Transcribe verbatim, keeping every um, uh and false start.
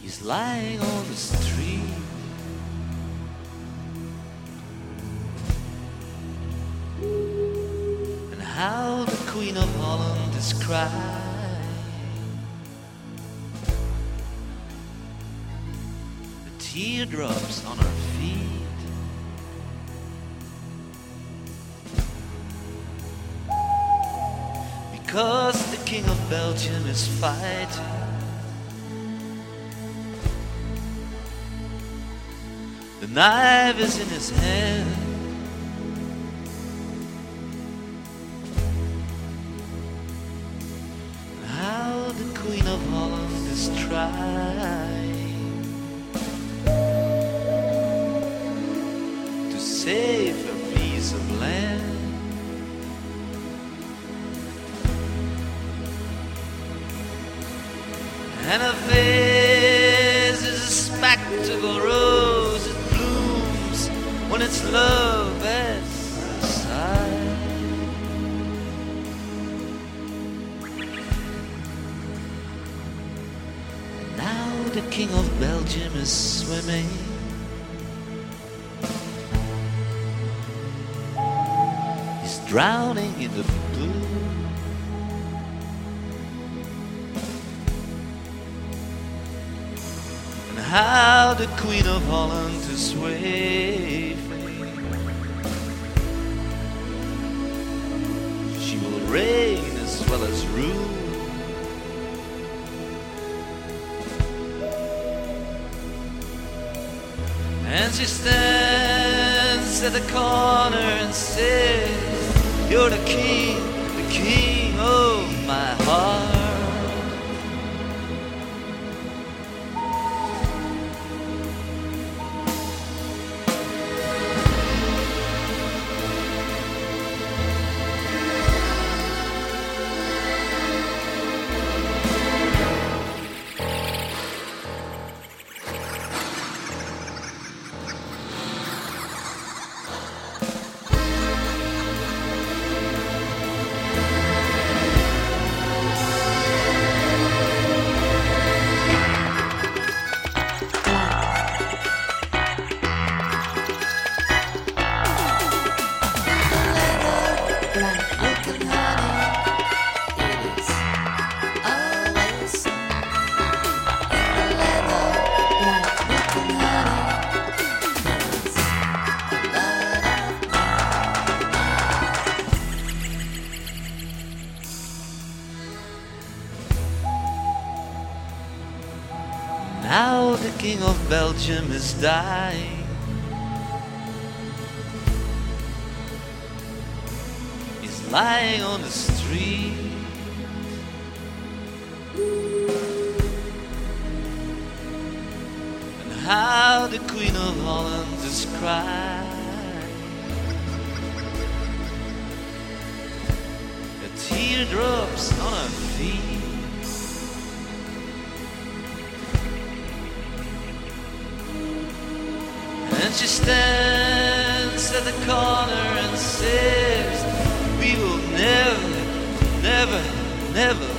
He's lying on the street. And how the Queen of Holland is crying. The teardrops on her feet. Because the King of Belgium is fighting. The knife is in his hand. And how the Queen of Holland is trying to save her piece of land. And her face is a spectacle rose. It blooms when its love at side. And now the King of Belgium is swimming. He's drowning in the blue. How the Queen of Holland is waving. She will reign as well as rule. And she stands at the corner and says, "You're the king, the king of my heart." Now the King of Belgium is dying. He's lying on the street. And how the Queen of Holland is crying. The teardrops on her feet. And she stands at the corner and says, "We will never, never, never